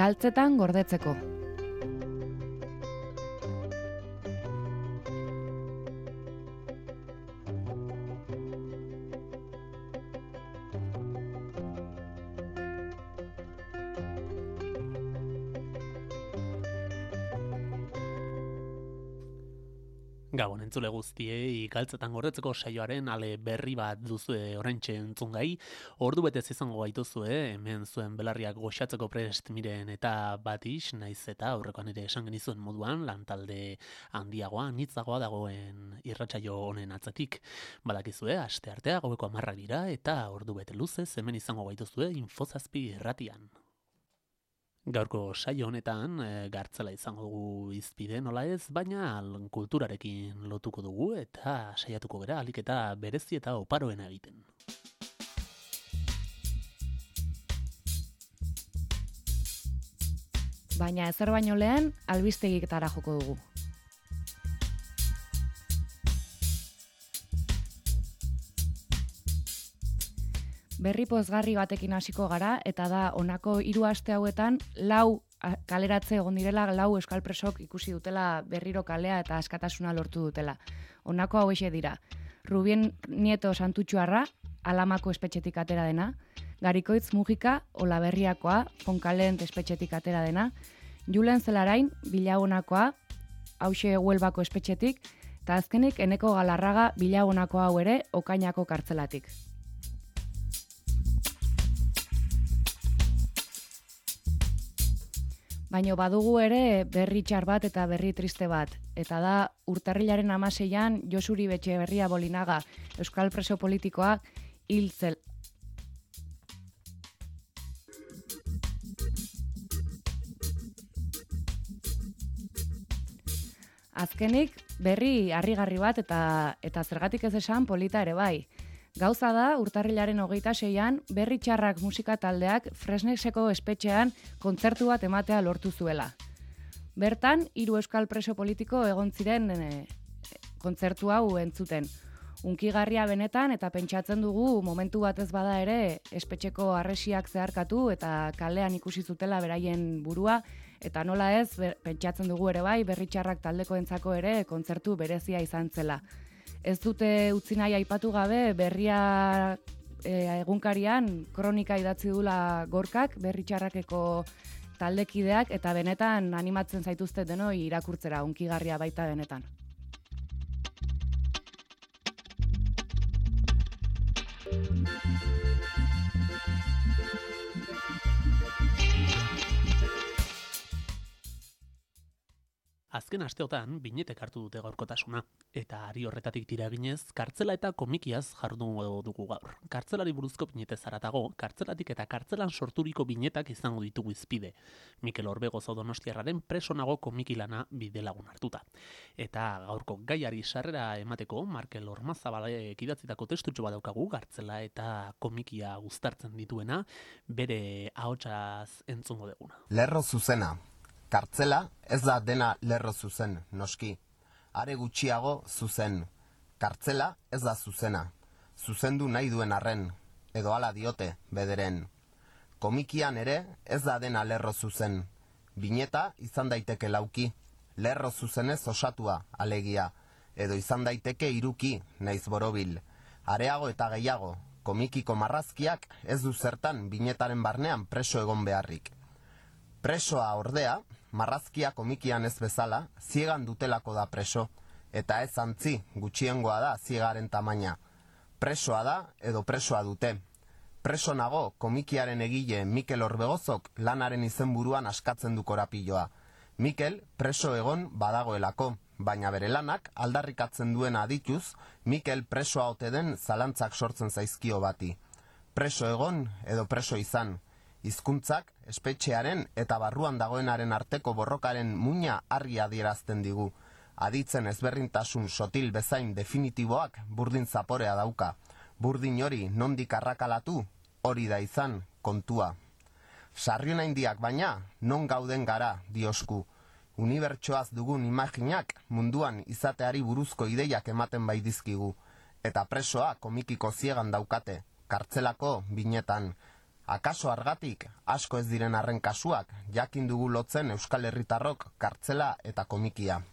galtzetan gordetzeko. Gabon entzule guztiei, galtzetan gordetzeko saioaren ale berri bat duzue oraintxe entzungai. Ordu betez izango gaituzue, hemen zuen belarriak goxatzeko prest miren eta Batix, naiz eta aurrekoan ere esan genizuen moduan, lantalde handiagoa, nitzagoa dagoen irratsaio honen atzetik. Badakizue, asteartea gaueko 10 dira eta ordu bete luzez hemen izango gaituzue Infozazpi irratian. Gaurko saio honetan gartzela izango dugu izpide nola ez, baina kulturarekin lotuko dugu eta saiatuko gera alik eta berezi eta oparoena egiten. Baina ezer baino lehen albistegiketara joko dugu. Berri pozgarri batekin hasiko gara, eta da honako 3 aste hauetan 4 kaleratze egon direla, 4 euskal presok ikusi dutela berriro kalea eta askatasuna lortu dutela. Honako hauexe dira: Rubien Nieto Santutxuarra, Alamako espetxetik atera dena, Garikoitz Mujika, Olaberriakoa, Fonkalent espetxetik atera dena, Julen Zelarain, Bilagonakoa, hauxe Huelbako espetxetik, eta azkenik Eneko Galarraga, Bilagonakoa hau ere, Okainako kartzelatik. Baina badugu ere berri txar bat eta berri triste bat. Eta da, urtarrilaren 16an Josuri Etxeberria Bolinaga, euskal preso politikoa, hil zel. Azkenik, berri harrigarri bat eta zergatik ez esan polita ere bai. Gauza da, urtarrilaren 26an, berri txarrak musika taldeak Fresneseko espetxean kontzertu bat ematea lortu zuela. Bertan, 3 euskal preso politiko egon ziren kontzertu hau entzuten. Hunkigarria benetan eta pentsatzen dugu momentu batez bada ere espetxeko harresiak zeharkatu eta kalean ikusi zutela beraien burua, eta nola ez, pentsatzen dugu ere bai, berri txarrak taldekoentzako ere kontzertu berezia izan zela. Ez dute utzi nahi aipatu gabe, berria egunkarian kronika idatzi dula Gorkak, berri txarrakeko taldekideak, eta benetan animatzen zaituzte denoi irakurtzera, hunkigarria baita benetan. Azken asteotan binetek hartu dute gaurkotasuna, eta ari horretatik tira eginez, kartzela eta komikiaz jardungo dugu gaur. Kartzelari buruzko binetez haratago, kartzelatik eta kartzelan sorturiko binetak izango ditugu izpide. Mikel Orbegozo Donostiarraren preso nago komikilana bidelagun hartuta. Eta gaurko gaiari sarrera emateko, Markel Ormazabalek idatzitako testutxo bat daukagu, kartzela eta komikia uztartzen dituena, bere ahotsaz entzungo duguna. Lerro zuzena. Kartzela ez da dena lerro zuzen, noski. Are gutxiago zuzen. Kartzela ez da zuzena. Zuzendu nahi duen arren, edo hala diote, bederen. Komikian ere ez da dena lerro zuzen. Bineta izan daiteke lauki, lerro zuzenez osatua, alegia, edo izan daiteke hiruki, naiz borobil. Areago eta gehiago, komikiko marrazkiak ez du zertan binetaren barnean preso egon beharrik. Presoa ordea, marrazkia komikian ez bezala, ziegan dutelako da preso, eta ez antzi gutxiengoa da ziegaren tamaina. Presoa da edo presoa dute. Preso nago komikiaren egile Mikel Orbegozok lanaren izenburuan askatzen du korapiloa. Mikel preso egon badagoelako, baina bere lanak aldarrikatzen duena adituz, Mikel presoa ote den zalantzak sortzen zaizkio bati. Preso egon edo preso izan. Hizkuntzak espetxearen eta barruan dagoenaren arteko borrokaren muina argi adierazten digu. Aditzen ezberdintasun sotil bezain definitiboak burdin zaporea dauka. Burdin hori nondik arrakalatu, hori da izan kontua. Sarriona indiak baina, non gauden gara, diosku. Unibertsoaz dugun imaginak munduan izateari buruzko ideiak ematen bai dizkigu. Eta presoa komikiko ziegan daukate, kartzelako binetan. Akaso argatik, asko ez diren arren kasuak, jakin dugu lotzen Euskal Herritarrok kartzela eta komikia.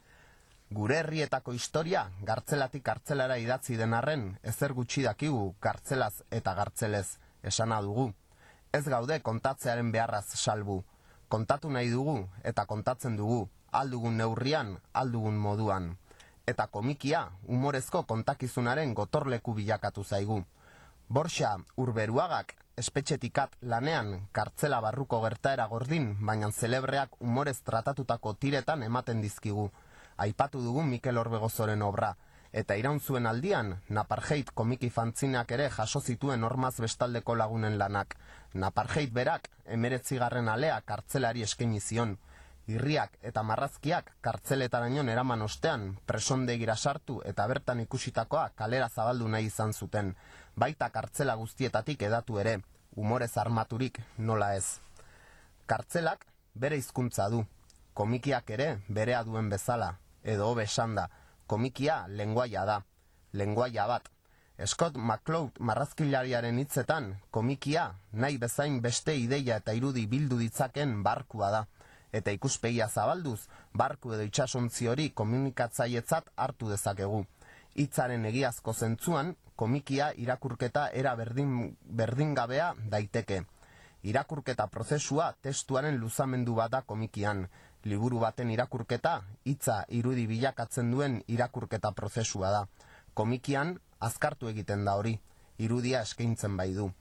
Gure herrietako historia, gartzelatik kartzelara idatzi den arren, ezer gutxi dakigu kartzelaz eta gartzelez, esana dugu. Ez gaude kontatzearen beharraz salbu. Kontatu nahi dugu eta kontatzen dugu, aldugun neurrian, aldugun moduan. Eta komikia, humorezko kontakizunaren gotorleku bilakatu zaigu. Borxa Urberuagak espetxetikat lanean kartzela barruko gertaera gordin, baina zelebreak humorez tratatutako tiretan ematen dizkigu. Aipatu dugu Mikel Orbegozoren obra, eta iraun zuen aldian, Naparjeit komiki fantzinak ere jaso zituen hormaz bestaldeko lagunen lanak. Naparjeit berak, 19. alea kartzelari eskaini zion. Irriak eta marrazkiak kartzeletaraino eraman ostean, presondegira sartu eta bertan ikusitakoa kalera zabaldu nahi izan zuten. Baita kartzela guztietatik edatu ere, humorez armaturik nola ez. Kartzelak bere hizkuntza du, komikiak ere berea duen bezala, edo hobe esanda, komikia lenguaia da, lenguaia bat. Scott McCloud marrazkilariaren hitzetan, komikia nahi bezain beste ideia eta irudi bildu ditzaken barkua da. Eta ikuspegia zabalduz, barku edo itsasontzi hori komunikatzailetzat hartu dezakegu. Hitzaren egiazko zentzuan, komikia irakurketa era berdingabea daiteke. Irakurketa prozesua testuaren luzamendu bat da komikian. Liburu baten irakurketa, hitza irudi bilakatzen duen irakurketa prozesua da. Komikian, azkartu egiten da hori, irudia eskaintzen bai du.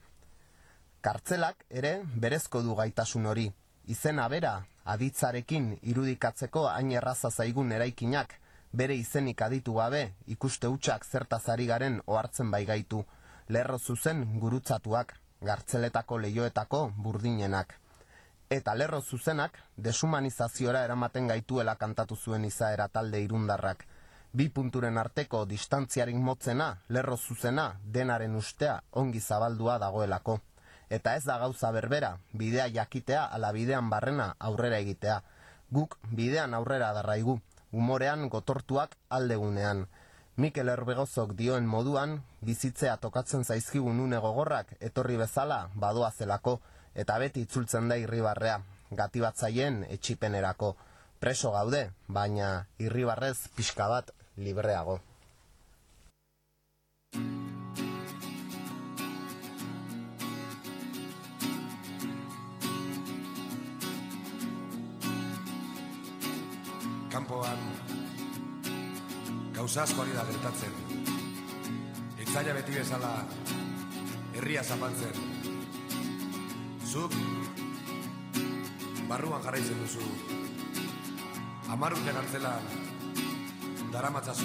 Kartzelak ere berezko du gaitasun hori. Izena bera, aditzarekin irudikatzeko hain erraza zaigun eraikinak, bere izenik aditu gabe, ikuste hutsak zertaz ari garen ohartzen bai gaitu, lerro zuzen gurutzatuak, gartzeletako leioetako burdinenak. Eta lerro zuzenak deshumanizaziora eramaten gaituela kantatu zuen izaera talde irundarrak. Bi punturen arteko distantziarik motzena, lerro zuzena, denaren ustea ongi zabaldua dagoelako. Eta ez da gauza berbera, bidea jakitea ala bidean barrena aurrera egitea. Guk bidean aurrera darraigu, umorean gotortuak aldegunean. Mikel Orbegozok dioen moduan, bizitzea tokatzen zaizkigun une gogorrak etorri bezala badoa zelako, eta beti itzultzen da irribarrea, gatibatzaileen etxipenerako. Preso gaude, baina irribarrez pixka bat libreago. Kanpoan gauza asko ari da gertatzen. Itzaila beti bezala herria zapaltzen. Zuk barruan jarraitzen duzu. 10 urte gartzelan daramatzazu.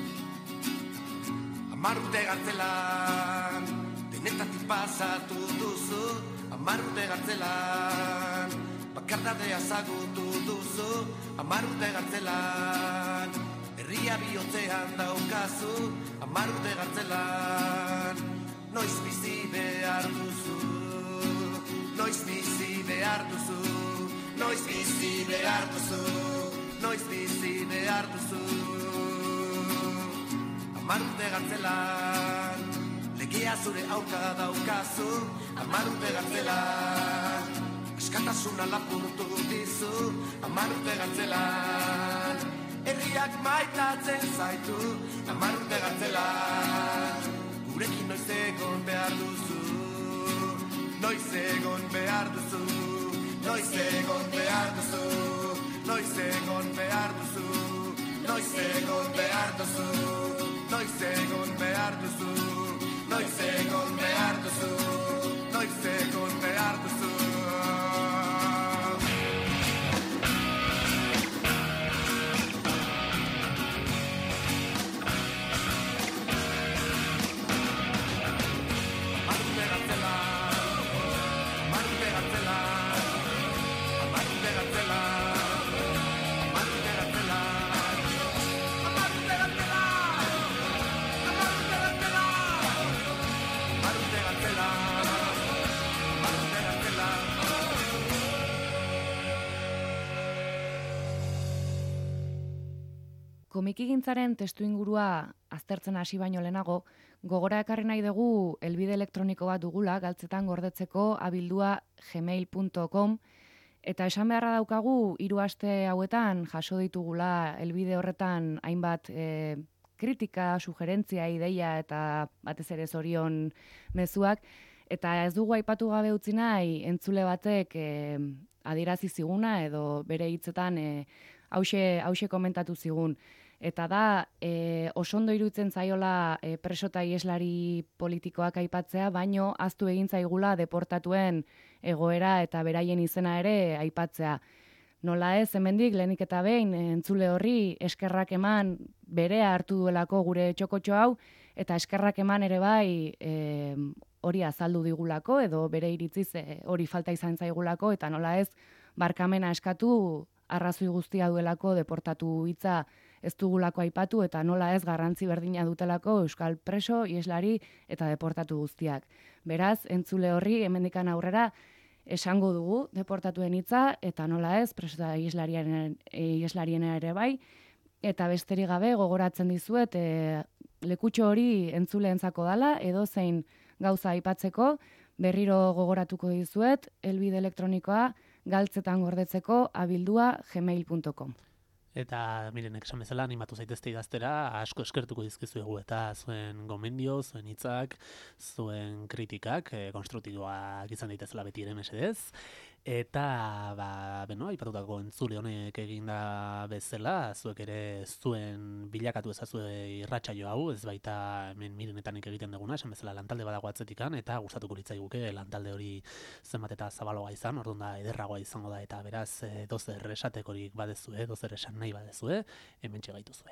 10 urte gartzelan denetatik pasatu duzu. 10 urte gartzelan bakardadea zagutu duzu. 10 urte gartzelan herria bihotzean daukazu. 10 urte gartzelan noiz bizi behar duzu. Noiz bizi behar duzu. Noiz bizi behar duzu. Noiz bizi behar duzu. 10 urte gartzelan legea zure aurka daukazu. 10 urte gartzelan askatasuna lapurtu dizu. 10 urte gartzelan herriak maitatzen zaitu. 10 urte gartzelan gurekin noiz egon behar duzu. Noiz egon behar duzu. Noiz egon behar duzu. Noiz egon behar duzu. Noiz egon behar duzu. Noiz egon behar duzu. Noiz egon behar duzu. Noiz egon behar duzu. Komikigintzaren testu ingurua aztertzen hasi baino lehenago, gogora ekarri nahi dugu helbide elektroniko bat dugula galtzetan gordetzeko abildua gmail.com, eta esan beharra daukagu 3 aste hauetan jaso ditugula helbide horretan hainbat kritika, sugerentzia, ideia eta batez ere zorion mezuak, eta ez dugu aipatu gabe utzi nahi entzule batek adierazi ziguna edo bere hitzetan hauxe komentatu zigun. Eta da, oso ondo iruditzen zaiola preso eta ieslari politikoak aipatzea, baino ahaztu egin zaigula deportatuen egoera eta beraien izena ere aipatzea. Nola ez, hemendik lehenik eta behin entzule horri eskerrak eman berea hartu duelako gure txokotxo hau, eta eskerrak eman ere bai hori azaldu digulako, edo bere iritziz hori falta izan zaigulako, eta nola ez, barkamena eskatu arrazoi guztia duelako deportatu hitza ez dugulako aipatu, eta nola ez garrantzi berdina dutelako euskal preso, ieslari eta deportatu guztiak. Beraz, entzule horri hemendikan aurrera esango dugu deportatuen hitza, eta nola ez, preso eta ieslariena ere bai, eta besterik gabe gogoratzen dizuet lekutxo hori entzuleentzako dala, edo zein gauza aipatzeko, berriro gogoratuko dizuet, helbide elektronikoa galtzetan gordetzeko abildua gmail.com. Eta mirenek esan bezala, animatu zaitezte idaztera, asko eskertuko dizkizuegu eta zuen gomendio, zuen hitzak, zuen kritikak, konstruktiboak izan daitezela beti ere mesedez. Eta, aipatutako entzule honek eginda bezala, zuek ere zuen bilakatu ezazue irratsaio hau, ez baita hemen mirenetanik egiten duguna, esan bezala lantalde badago atzetikan, eta gustatuko litzaiguke lantalde hori zenbat eta zabaloa izan, orduan da ederragoa izango da, eta beraz dozer esatekorik badezue, dozer esan nahi badezue, hemen txegaituzue.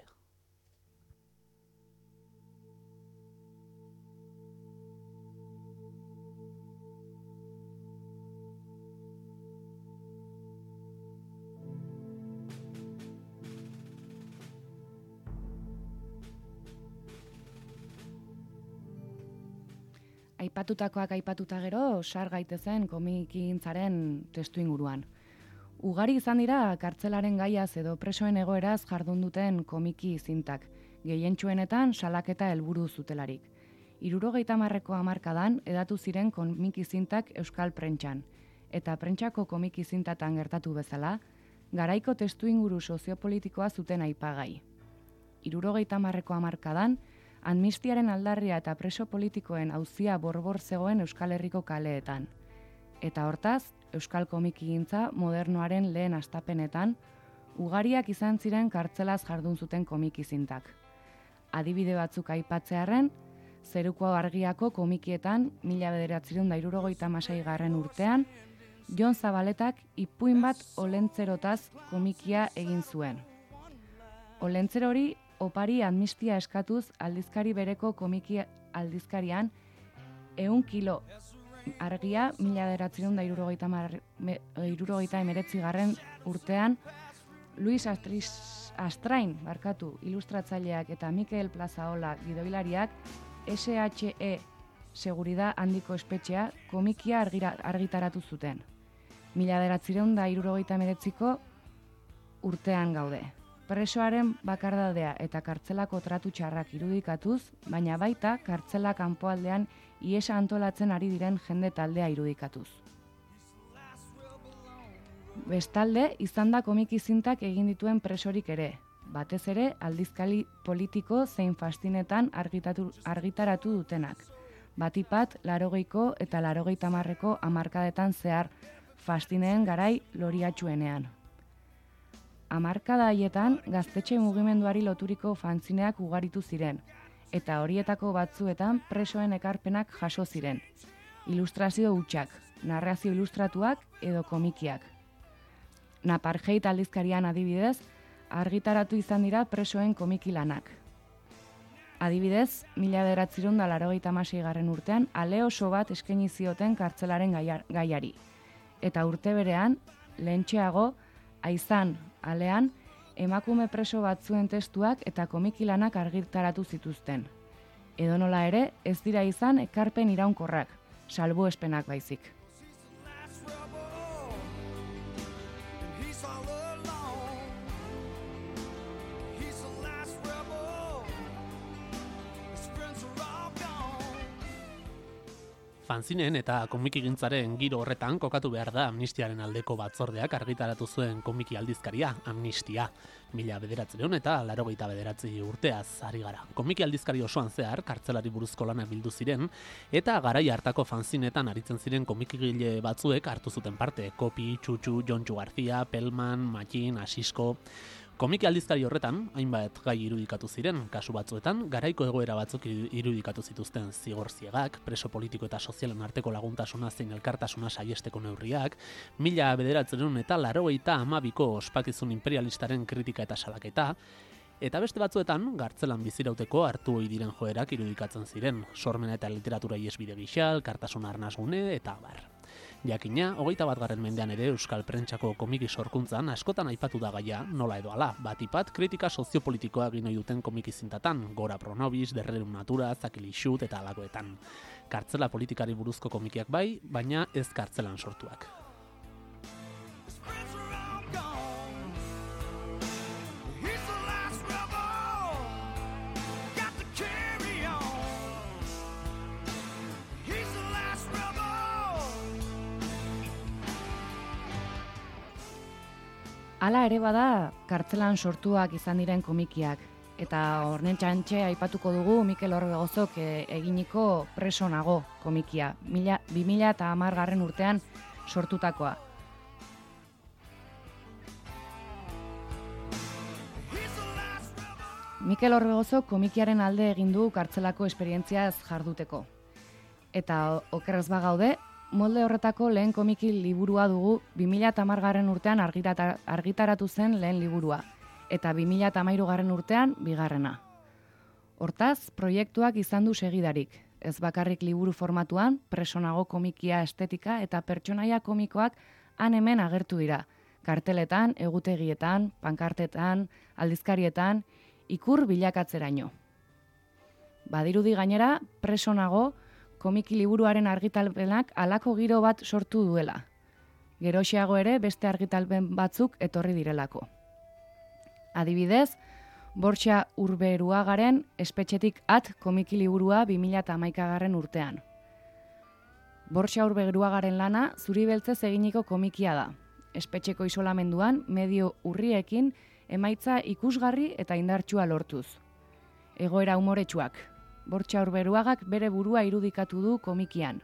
Aipatutakoak aipatuta gero, sar gaitezen komikigintzaren testu inguruan. Ugari izan dira kartzelaren gaiaz edo presoen egoeraz jardun duten komiki zintak, gehientsuenetan salaketa helburu zutelarik. 70ko hamarkadan edatu ziren komiki zintak euskal prentsan, eta prentsako komiki zintatan gertatu bezala, garaiko testu inguru soziopolitikoa zuten aipagai. 70ko hamarkadan, amnistiaren aldarria eta preso politikoen auzia borbor zegoen Euskal Herriko kaleetan. Eta hortaz, euskal komikigintza modernoaren lehen hastapenetan, ugariak izan ziren kartzelaz jardun zuten komikizintak. Adibide batzuk aipatzearren, Zeruko Argiako komikietan 1976 urtean, Jon Zabaletak ipuin bat olentzerotaz komikia egin zuen. Olentzero hori opari amnistia eskatuz aldizkari bereko komiki aldizkarian 100 kilo argia 1979 urtean Luis Astrain ilustratzaileak eta Mikel Plazaola gidoilariak SHE seguridad handiko espetxea komikia argitaratu zuten. 1979ko urtean gaude. Presoaren bakardadea eta kartzelako tratu txarrak irudikatuz, baina baita kartzela kanpoaldean iesa antolatzen ari diren jende taldea irudikatuz. Bestalde, izan da komikizintak egin dituen presorik ere, batez ere aldizkari politiko zein fastinetan argitaratu dutenak. Batipat, 80ko eta 80ko hamarkadetan zehar fastineen garai loriatxuenean. Hamarkada haietan gaztetxe mugimenduari loturiko fanzineak ugaritu ziren, eta horietako batzuetan presoen ekarpenak jaso ziren. Ilustrazio hutsak, narrazio ilustratuak edo komikiak. Napartheid aldizkarian adibidez, argitaratu izan dira presoen komiki lanak. Adibidez, 1986 urtean ale oso bat eskaini zioten kartzelaren gaiari. Eta urte berean, lehentxeago, Aizan, alean, emakume preso batzuen testuak eta komiki lanak argitaratu zituzten. Edonola ere, ez dira izan ekarpen iraunkorrak, salbuespenak baizik. Fanzineen eta komikigintzaren giro horretan kokatu behar da Amnistiaren aldeko batzordeak argitaratu zuen komiki aldizkaria, Amnistia. 1989 eta 1989 urteaz ari gara. Komiki aldizkari osoan zehar, kartzelari buruzko lanak bildu ziren, eta garai hartako fanzinetan aritzen ziren komikigile batzuek hartu zuten parte. Kopi, Txutxu, Jontxu Garzia, Pelman, Matxin, Asisko. Komiki aldizkari horretan, hainbat gai irudikatu ziren, kasu batzuetan, garaiko egoera batzuk irudikatu zituzten zigor ziegak, preso politiko eta sozialen arteko laguntasuna zein elkartasuna saiesteko neurriak, 1982ko ospakizun imperialistaren kritika eta salaketa, eta beste batzuetan, gartzelan bizirauteko hartu ohi diren joerak irudikatzen ziren, sormena eta literatura iesbide gisa, elkartasuna arnasgune eta abar. Jakina, 21. mendean ere euskal prentsako komiki sorkuntzan askotan aipatu da gaia, nola edo ala, batipat kritika soziopolitikoa egin ohi duten komiki zintatan, Gora Pronobis, Derrerum Natura, Zakilixut eta alakoetan. Kartzela politikari buruzko komikiak bai, baina ez kartzelan sortuak. Hala ere bada, kartzelan sortuak izan diren komikiak. Eta horren txantxe aipatuko dugu Mikel Orbegozok eginiko Preso nago komikia, 2010 urtean sortutakoa. Mikel Orbegozok komikiaren alde egin du kartzelako esperientziaz jarduteko. Eta okerrez bagaude, molde horretako lehen komiki liburua dugu 2010 urtean argitaratu zen lehen liburua, eta 2013 urtean bigarrena. Hortaz, proiektuak izan du segidarik, ez bakarrik liburu formatuan, Preso nago komikia estetika eta pertsonaia komikoak han hemen agertu dira, karteletan, egutegietan, pankartetan, aldizkarietan, ikur bilakatzeraino. Badirudi gainera, Preso nago komiki liburuaren argitalpenak halako giro bat sortu duela. Geroxeago ere beste argitalpen batzuk etorri direlako. Adibidez, Bortxa Urberuagaren Espetxetik at komiki liburua 2011 urtean. Bortxa Urberuagaren lana zuri beltzez eginiko komikia da. Espetxeko isolamenduan medio urriekin emaitza ikusgarri eta indartsua lortuz. Egoera umoretsuak. Bortxa Urberuagak bere burua irudikatu du komikian.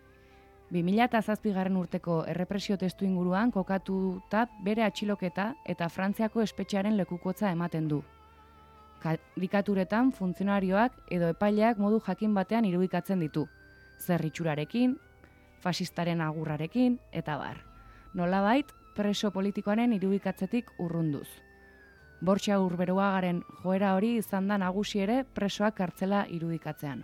2007 urteko errepresio testu inguruan kokatuta bere atxiloketa eta Frantziako espetxearen lekukotza ematen du. Karikaturetan funtzionarioak edo epaileak modu jakin batean irudikatzen ditu. Zerritxurarekin, fasistaren agurrarekin, eta bar. Nolabait, preso politikoaren irudikatzetik urrunduz. Bortxa Urberuagaren joera hori izan da nagusi ere presoak kartzela irudikatzean.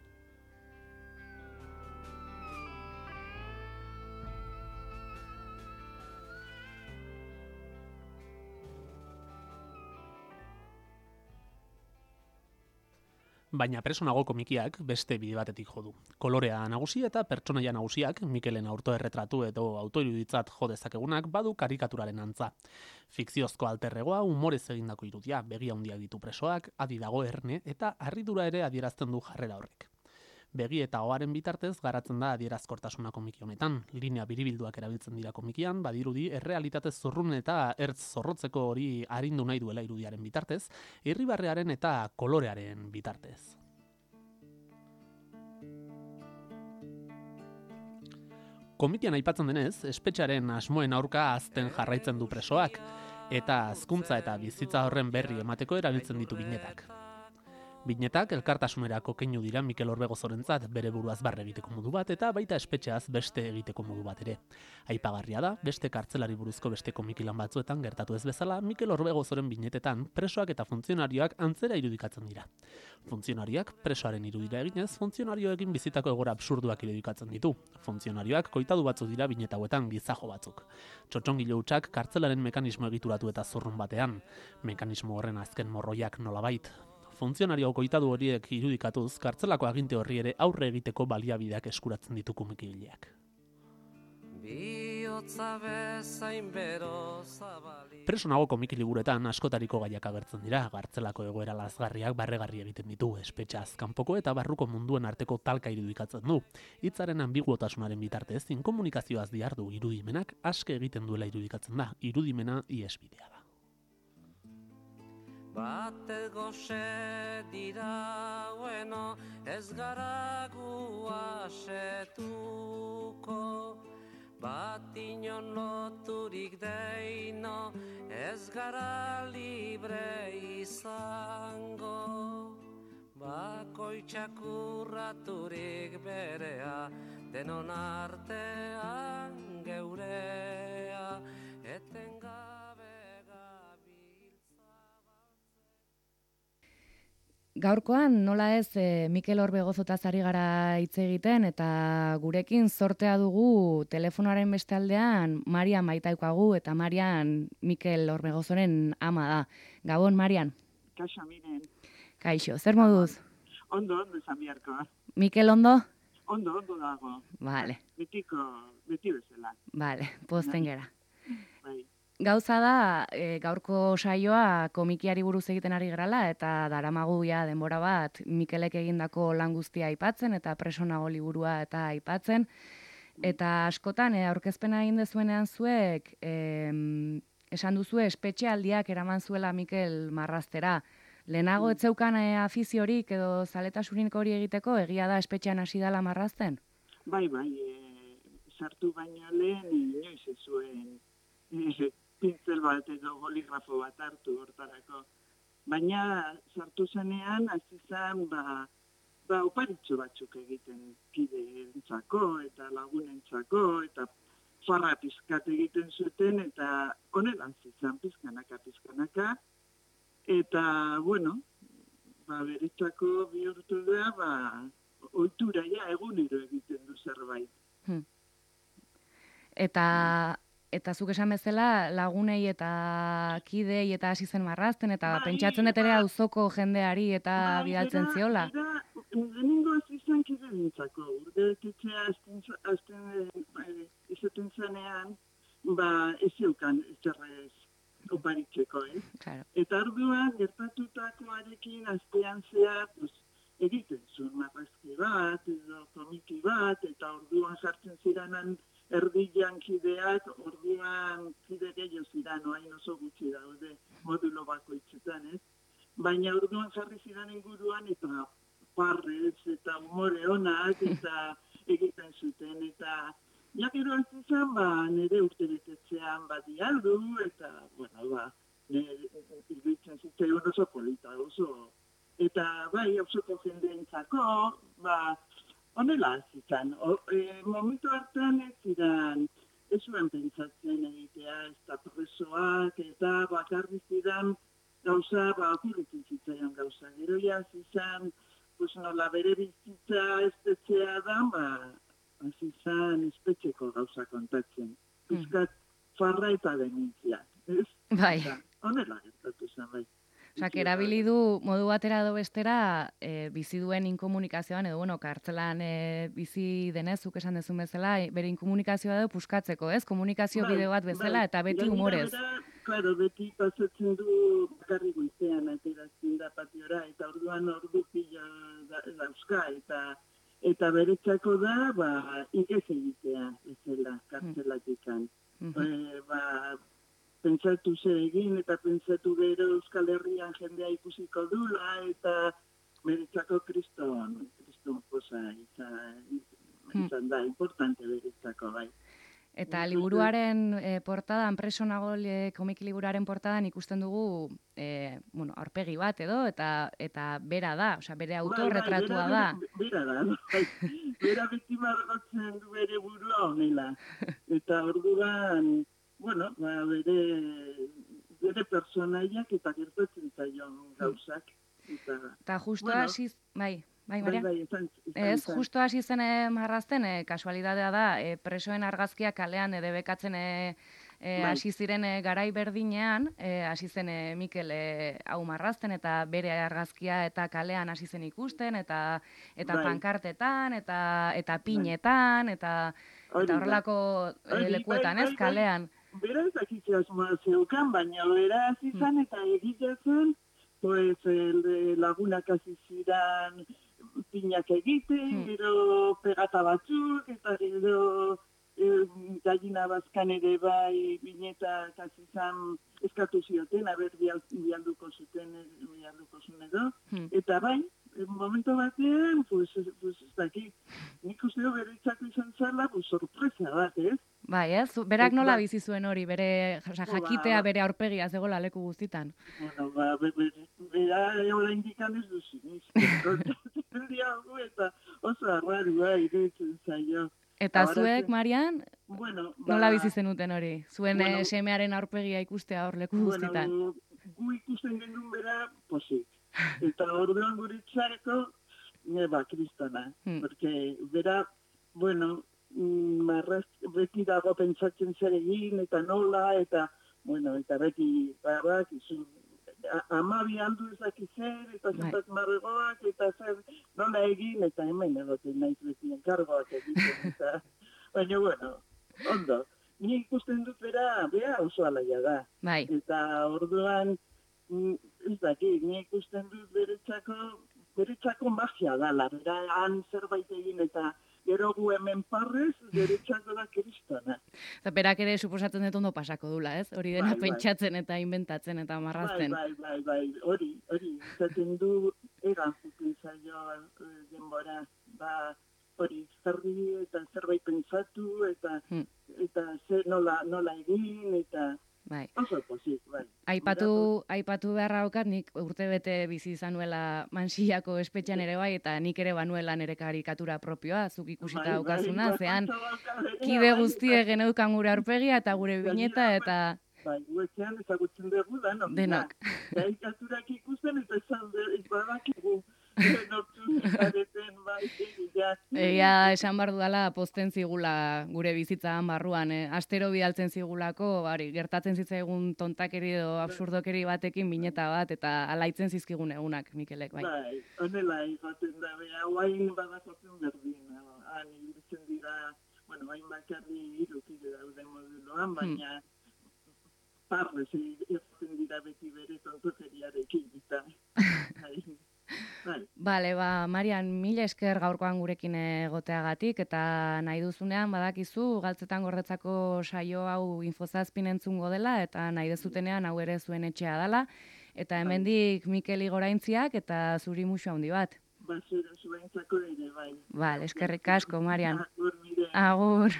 Baina Preso nago komikiak beste bide batetik jo du. Kolorea nagusi eta pertsonaia nagusiak, Mikelen autoerretratu edo autoiruditzat jo dezakegunak badu karikaturaren antza. Fikziozko alterregoa humorez egindako irudia, begi handiak ditu presoak, adi dago erne eta harridura ere adierazten du jarrera horrek. Begi eta oharen bitartez garatzen da adierazkortasuna komiki honetan. Linea biribilduak erabiltzen dira komikian, badirudi errealitate zurrun eta ertz zorrotzeko hori arindu nahi duela irudiaren bitartez, irribarrearen eta kolorearen bitartez. Komikian aipatzen denez, espetxearen asmoen aurka azten jarraitzen du presoak, eta hazkuntza eta bizitza horren berri emateko erabiltzen ditu binetak. Binetak elkartasunerako keinu dira Mikel Orbegozorentzat bere buruaz barre egiteko modu bat eta baita espetxeaz beste egiteko modu bat ere. Aipagarria da, beste kartzelari buruzko beste komikilan batzuetan gertatu ez bezala, Mikel Orbegozoren binetetan presoak eta funtzionarioak antzera irudikatzen dira. Funtzionarioak presoaren irudira eginez, funtzionarioekin bizitako egora absurduak irudikatzen ditu. Funtzionarioak koitadu batzuk dira bineta hauetan gizajo batzuk. Txotxongile hutsak kartzelaren mekanismo egituratu eta zurrun batean. Mekanismo horren azken morroiak nolabait. Funtzionario koitadu horiek irudikatuz, kartzelako aginte horri ere aurre egiteko baliabideak eskuratzen ditu komikigileak. Preso nago komiki liburuetan askotariko gaiak agertzen dira, gartzelako egoera lazgarriak barregarri egiten ditu, espetxaz kanpoko eta barruko munduen arteko talka irudikatzen du. Hitzaren ambiguotasunaren bitartez, inkomunikazioaz dihardu irudimenak aske egiten duela irudikatzen da, irudimena iesbidea da. Bate goze dira bueno, ez gara gu asetuko, bat inon loturik deino, ez gara libre izango. Bakoitzak urraturik berea, denon artean geurea, etengabe gabiltza. Gaurkoan nola ez Mikel Orbegozotaz ari gara hitz egiten eta gurekin zortea dugu telefonoaren beste aldean Marian baitaukagu eta Marian Mikel Orbegozoren ama da. Gabon, Marian. Kaixo, miren. Kaixo, zer moduz? Ondo izan biharko. Mikel ondo? Ondo dago. Vale. Beti bezala. Vale, pozten gera. Bai. Gauza da, gaurko saioa komikiari buruz egiten ari gerala eta daramagu ja denbora bat Mikelek egindako lan guztia aipatzen eta preso nago liburua eta aipatzen. Eta askotan, aurkezpena egin dezuenean zuek, esan duzue espetxealdiak eraman zuela Mikel marraztera. Lehenago ez zeukan afiziorik edo zaletasurik hori egiteko, egia da espetxean hasi dela marrazten? Bai, sartu baino lehen inoiz ez zuen pintzel bat edo boligrafo bat hartu hortarako. Baina sartu zenean, hasi zen, oparitxo batzuk egiten kideentzako eta lagunentzako eta farra pizkat egiten zuten eta honelan zizan pizkanaka. Eta, bueno, beretzako bihurtu da, ohitura ja egunero egiten du zerbait. Eta zuk esan bezala lagunei eta kidei eta hasi zen marrazten eta pentsatzen dut ere auzoko jendeari eta bidaltzen ziola. Lehenengo hasi zen kideentzako, urteetxea izaten zenean, ez zeukan zerrez oparitzeko, Claro. Eta orduan, gertatutakoarekin astean zehar, egiten zuen marrazki bat, edo komiki bat, eta orduan jartzen ziranan erdian kideak, orduan kide gehiago ziran, hain oso gutxi daude modulo bakoitzetan, Baina orduan jarri ziran inguruan, eta parrez, eta umore onak, eta egiten zuten, eta gero azizan, nire urtebetetzean dialdu, eta, iruditzen zitzaion oso polita, oso. Eta, osoko jendeentzako, honela azizan. Momentu hartan ez zidan, ez zuen pentsatzen egitea, ez da presoak, eta bakarri zidan gauza, okurritzen zitzaion gauza. Gero azizan, nola bere bizitza espetzea da, azizan espetxeko gauza kontatzen. Euskat farra eta dementzia, ez? Bai. Honela gertatu zen, bai. Osak, erabili du modu batera edo bestera bizi duen inkomunikazioan, edo kartzelan bizi denezuk esan dezun bezala, bere inkomunikazioa du puskatzeko, ez? Komunikazio bideo bat bezala eta beti humorez. Claro, beti pasatzen du bakarri goizean ateratzen da patiora, eta orduan ordu pila dauzka, eta beretzako da, inkez egitea, ezela, kartzelatikan. Pentsatu zer egin, eta pentsatu gero Euskal Herrian jendea ikusiko dula, eta beretzako kriston poza, izan da, importante beretzako, bai. Eta liburuaren portadan, preso nago komiki liburuaren portadan ikusten dugu, aurpegi bat edo, eta bera da, bere autorretratua da. Bera da, bera beti margotzen du bere burua honela. Eta orduan, bere personaiak eta gertatzen zaion gauzak. Eta justo hasi, bai, Maria? Ez, justo hasi zen marrazten, kasualidadea da, presoen argazkiak kalean debekatzen hasi ziren garai berdinean, hasi zen Mikel hau marrazten, eta bere argazkia eta kalean hasi zen ikusten, eta pankartetan, eta pinetan, eta horrelako lekuetan, ez, kalean. bera ez dakitze asmoa zeukan, baina bera izan eta egitea zen, pues lagunak hasi ziren pinak egiten, gero pegata batzuk, eta gero gallina bazkan ere bai bineta hasi izan eskatu zioten, aber bialduko zuten edo, eta bai, momento batean, pues ez dakit, nik uste beritzako izan zela, pues sorpresa bat, ez? Bai, ez? Berak nola bizi zuen hori, bere jakitea bere aurpegia zegoela leku guztitan. Bueno, bera hola indikan ez duzin, eta oso arrarua iruditzen zaio. Eta zuek, Marian, bueno, nola bizi zenuten hori? Zuen semearen aurpegia ikustea hor leku guztitan. Bueno, gu ikusten genuen bera, posik. Eta orduan guritzareko, kristona. Porque bera, bueno, beti dago pentsatzen zer egin, eta nola, eta beti, izun, amabi aldu ezak zer, eta zentat marregoak, eta zer nola egin, eta hemen egoten naiz beti enkargoak egiten, eta baina, bueno, ondo. Ni ikusten dut bera oso alaia da. Bai. Eta orduan, ez dakit, ni ikusten dut beretzako magia dala, bera han zerbait egin eta gero gu hemen parrez, beretzako da kristona. Eta berak ere suposatzen dut ondo pasako dula, ez? Hori dena pentsatzen eta inventatzen eta marrazten. Bai, hori, izaten du egan zuten zaio denbora, hori, zerri eta zerbait pentsatu eta nola egin eta oso pozik, bai. Aipatu beharra daukat, nik urtebete bizi izan nuela Mansillako espetxean ere bai, eta nik ere banuela nire karikatura propioa, zuk ikusita daukazuna, zean kide guztie geneukan gure aurpegia eta gure bineta eta... Bai, guetxean ezagutzen dugu danok. Denok. Karikaturak ikusten eta ez badakigu. Egia esan behar dudala pozten zigula gure bizitzan barruan, astero bidaltzen zigulako, gertatzen zitzaigun tontakeri edo absurdokeri batekin bineta bat, eta alaitzen zizkigun egunak, Mikelek, bai. Bai, honela izaten da, hain badakotzen berdin, han iruditzen dira, hain bakarri irukide daude moduloan, baina parrez izaten dira beti bere tontokeriarekin, eta Bale, Marian, mila esker gaurkoan gurekin egoteagatik, eta nahi duzunean badakizu galtzetan gordetzako saio hau Infozazpin entzungo dela, eta nahi dezutenean hau ere zuen etxea dela, eta hemendik Mikel Igoraintziak eta zuri musu handi bat. Zure zuentzako ere, bai. Bale, eskerrik asko, Marian. Agur, mire. Agur.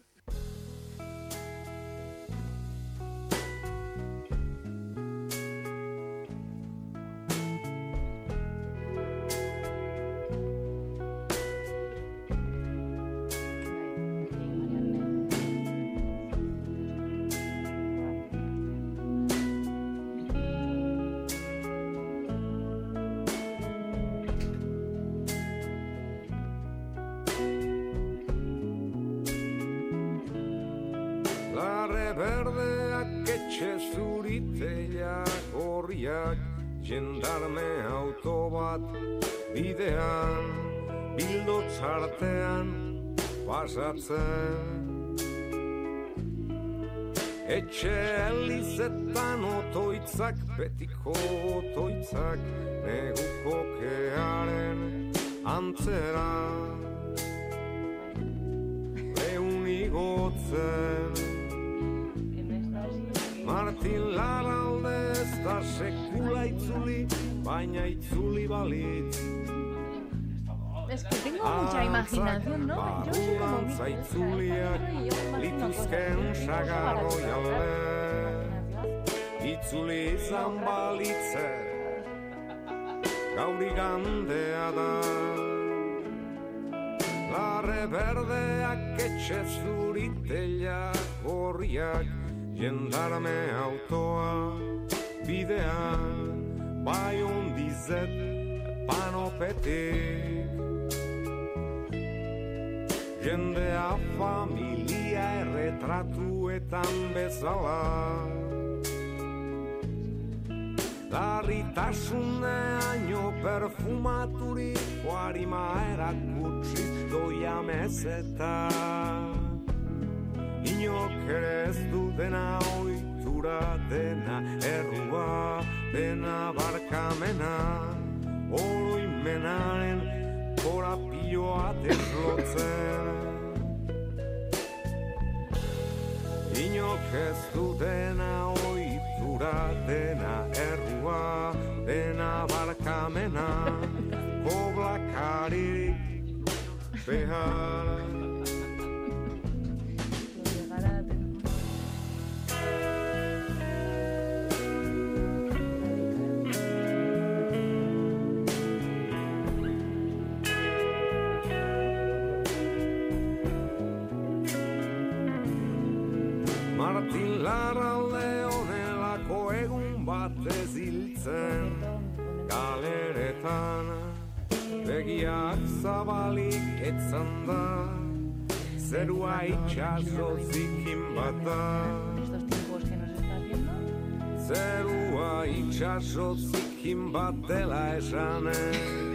Berdeak etxe zuriteak horriak jendarme auto bat bidean bildotz artean pasatzen etxe elizetan otoitzak betiko otoitzak neguko kearen antzera leunigotzen Martin Larralde ez da sekula itzuli, baina itzuli balitz. Es que tengo mucha imaginación, ¿no? Yo soy como Barruantza itzuliak lituzken sagarroi alde. Itzuli izan balitze, gaur igandea da. Larre berdeak etxe zuriteak horriak, jendarme autoa bidean bai ondizet panopetik jendea familia erretratuetan bezala larritasuneaino perfumaturiko harima erakutsiz doia meseta Inok ere ez du dena ohitura, dena errua, dena barkamena, oroimenaren korapioa deslotzen. Inok ez du dena ohitura, dena errua, dena barkamena, koblakaririk behar. Martin Larralde honelako egun batez hiltzen, galeretan begiak zabalik etzan da, zerua itxaso zikin bat da. Zerua itxaso zikin bat dela esanez,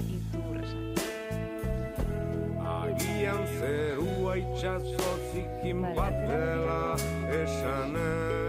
agian zerua itxaso zikin bat dela esanez.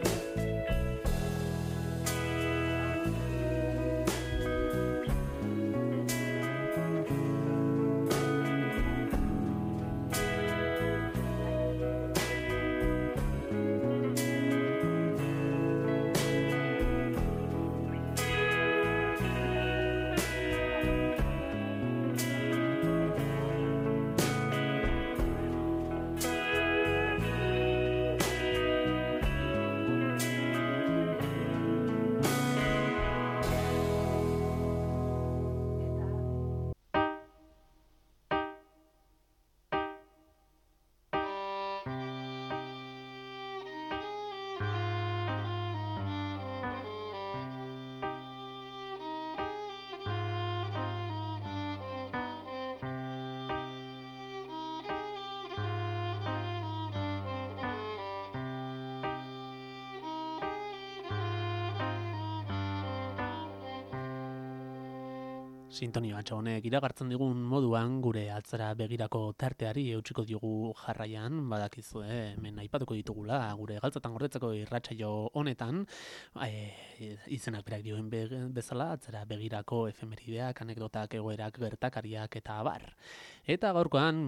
Sintonia batxo honek iragartzen digun moduan gure atzera begirako tarteari eutsiko diogu jarraian, badakizu, hemen aipatuko ditugula gure galtzatan gordetzeko irratsaio honetan, izenak berak dioen bezala, atzera begirako efemerideak, anekdotak, egoerak, gertakariak eta abar. Eta gaurkoan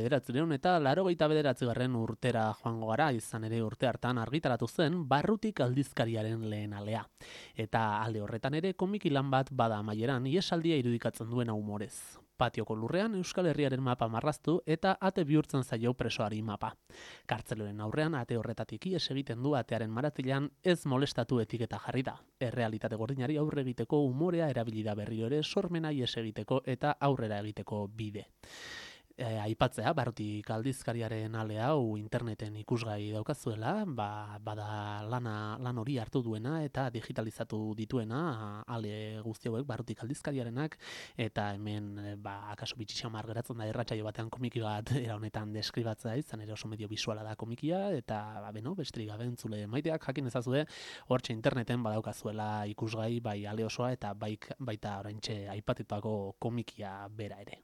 1989 urtera joango gara, izan ere urte hartan argitaratu zen Barrutik aldizkariaren lehen alea. Eta alde horretan ere komiki lan bat bada amaieran iesaldia irudikatzen duena humorez. Patioko lurrean Euskal Herriaren mapa marraztu eta ate bihurtzen zaio presoari mapa. Kartzeloren aurrean ate horretatik ihes egiten du atearen maratilan ez molestatu etiketa jarri da. Errealitate gordinari aurre egiteko umorea erabili da berriro ere sormena ihes egiteko eta aurrera egiteko bide. Aipatzea, Barrutik aldizkariaren ale hau interneten ikusgai daukazuela, bada lan hori hartu duena eta digitalizatu dituena ale guzti hauek Barrutik aldizkariarenak, eta hemen akaso bitxixamar geratzen da irratsaio batean komiki bat era honetan deskribatzea, izan ere oso medio bisuala da komikia, eta besterik gabe entzule maiteak jakin ezazue, hortxe interneten badaukazuela ikusgai bai ale osoa eta baita oraintxe aipatutako komikia bera ere.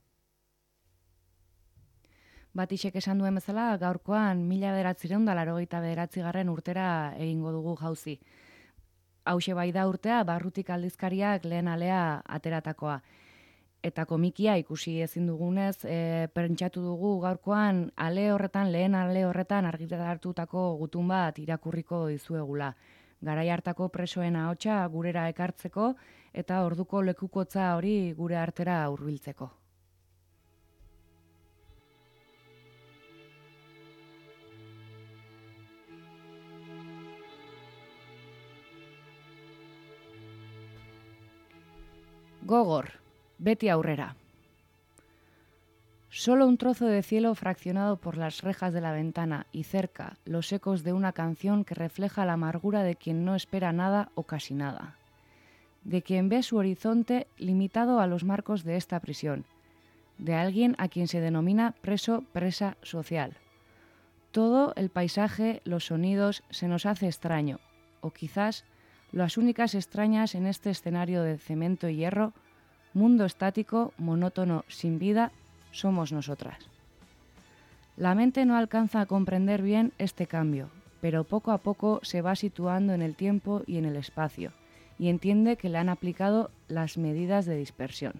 Batixek esan duen bezala, gaurkoan 1989 urtera egingo dugu jauzi. Hauxe bai da urtea, Barrutik aldizkariak lehen alea ateratakoa. Eta komikia ikusi ezin dugunez, pentsatu dugu gaurkoan lehen ale horretan argitartutako gutun bat irakurriko dizuegula. Garai hartako presoen ahotsa gurera ekartzeko eta orduko lekukotza hori gure artera hurbiltzeko. Gogor, beti aurrera. Solo un trozo de cielo fraccionado por las rejas de la ventana y cerca los ecos de una canción que refleja la amargura de quien no espera nada o casi nada. De quien ve su horizonte limitado a los marcos de esta prisión. De alguien a quien se denomina presa social. Todo el paisaje, los sonidos, se nos hace extraño, o quizás las únicas extrañas en este escenario de cemento y hierro, mundo estático, monótono, sin vida, somos nosotras. La mente no alcanza a comprender bien este cambio, pero poco a poco se va situando en el tiempo y en el espacio, y entiende que le han aplicado las medidas de dispersión.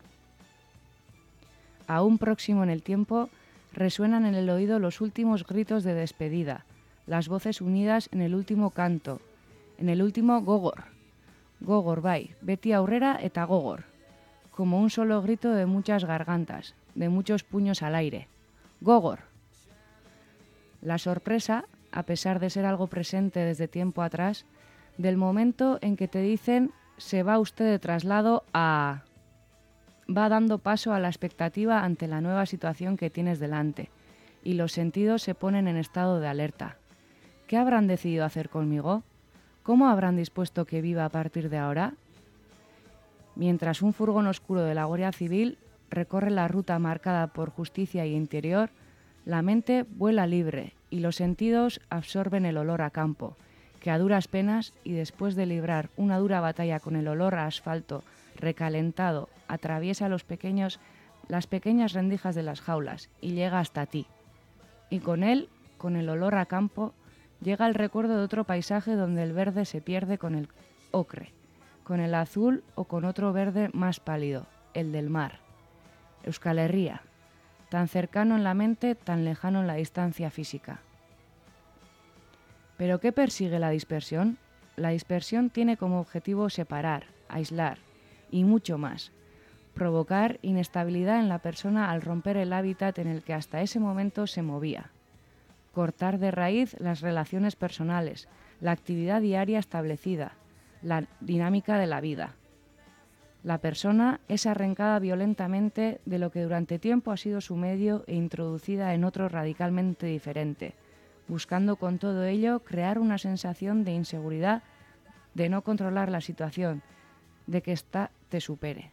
Aún próximo en el tiempo, resuenan en el oído los últimos gritos de despedida, las voces unidas en el último canto, en el último gogor. Gogor bai, beti aurrera eta gogor. Como un solo grito de muchas gargantas, de muchos puños al aire. Gogor. La sorpresa, a pesar de ser algo presente desde tiempo atrás, del momento en que te dicen se va usted de traslado a... va dando paso a la expectativa ante la nueva situación que tienes delante, y los sentidos se ponen en estado de alerta. ¿Qué habrán decidido hacer conmigo? ¿Cómo habrán dispuesto que viva a partir de ahora? Mientras un furgón oscuro de la Guardia Civil recorre la ruta marcada por Justicia y Interior, la mente vuela libre y los sentidos absorben el olor a campo, que a duras penas y después de librar una dura batalla con el olor a asfalto recalentado, atraviesa las pequeñas rendijas de las jaulas y llega hasta ti. Y con él, con el olor a campo, llega el recuerdo de otro paisaje donde el verde se pierde con el ocre, con el azul o con otro verde más pálido, el del mar. Euskal Herria, tan cercano en la mente, tan lejano en la distancia física. ¿Pero qué persigue la dispersión? La dispersión tiene como objetivo separar, aislar y mucho más. Provocar inestabilidad en la persona al romper el hábitat en el que hasta ese momento se movía. Cortar de raíz las relaciones personales, la actividad diaria establecida, la dinámica de la vida. La persona es arrancada violentamente de lo que durante tiempo ha sido su medio e introducida en otro radicalmente diferente, buscando con todo ello crear una sensación de inseguridad, de no controlar la situación, de que ésta te supere.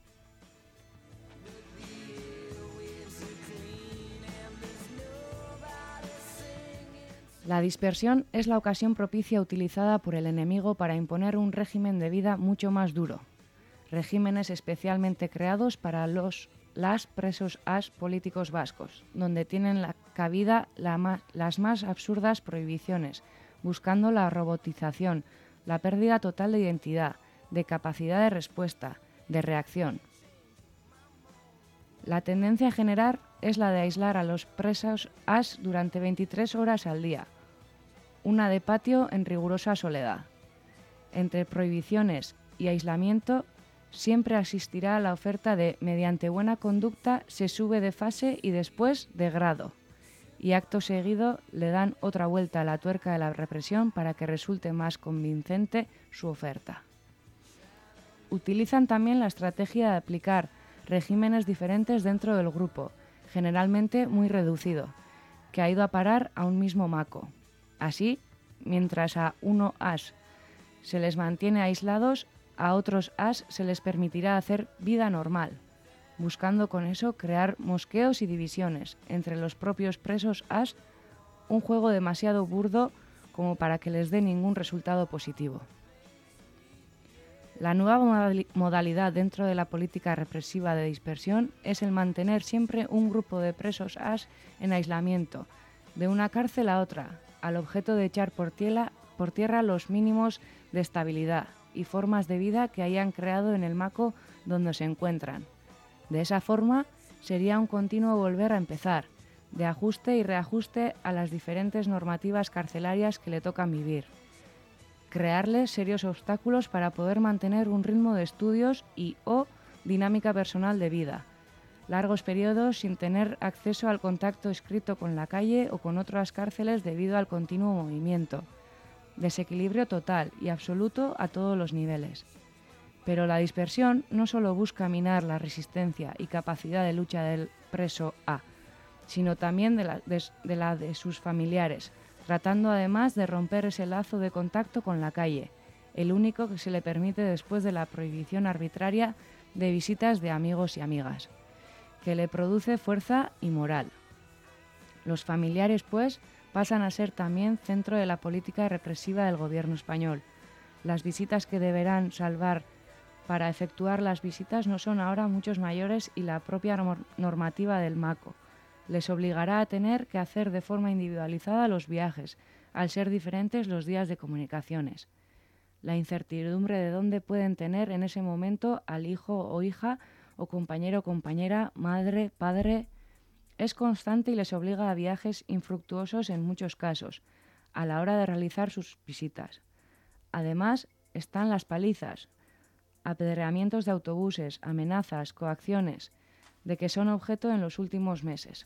La dispersión es la ocasión propicia utilizada por el enemigo para imponer un régimen de vida mucho más duro. Regímenes especialmente creados para las presos as políticos vascos, donde tienen la cabida las más absurdas prohibiciones, buscando la robotización, la pérdida total de identidad, de capacidad de respuesta, de reacción. La tendencia general es la de aislar a los presos as durante 23 horas al día, una de patio en rigurosa soledad. Entre prohibiciones y aislamiento siempre existirá la oferta de, mediante buena conducta, se sube de fase y después de grado, y acto seguido le dan otra vuelta a la tuerca de la represión para que resulte más convincente su oferta. Utilizan también la estrategia de aplicar regímenes diferentes dentro del grupo, generalmente muy reducido, que ha ido a parar a un mismo maco. Así, mientras a uno as se les mantiene aislados, a otros as se les permitirá hacer vida normal, buscando con eso crear mosqueos y divisiones entre los propios presos as, un juego demasiado burdo como para que les dé ningún resultado positivo. La nueva modalidad dentro de la política represiva de dispersión es el mantener siempre un grupo de presos as en aislamiento, de una cárcel a otra, al objeto de echar por tierra los mínimos de estabilidad y formas de vida que hayan creado en el maco donde se encuentran. De esa forma, sería un continuo volver a empezar, de ajuste y reajuste a las diferentes normativas carcelarias que le tocan vivir. Crearles serios obstáculos para poder mantener un ritmo de estudios y o dinámica personal de vida. Largos periodos sin tener acceso al contacto escrito con la calle o con otras cárceles debido al continuo movimiento. Desequilibrio total y absoluto a todos los niveles. Pero la dispersión no solo busca minar la resistencia y capacidad de lucha del preso A, sino también de la de sus familiares, tratando además de romper ese lazo de contacto con la calle, el único que se le permite después de la prohibición arbitraria de visitas de amigos y amigas, que le produce fuerza y moral. Los familiares, pues, pasan a ser también centro de la política represiva del gobierno español. Las visitas que deberán salvar para efectuar las visitas no son ahora muchos mayores y la propia normativa del MACO, Les obligará a tener que hacer de forma individualizada los viajes, al ser diferentes los días de comunicaciones. La incertidumbre de dónde pueden tener en ese momento al hijo o hija o compañero o compañera, madre, padre, es constante y les obliga a viajes infructuosos en muchos casos, a la hora de realizar sus visitas. Además, están las palizas, apedreamientos de autobuses, amenazas, coacciones, de que son objeto en los últimos meses.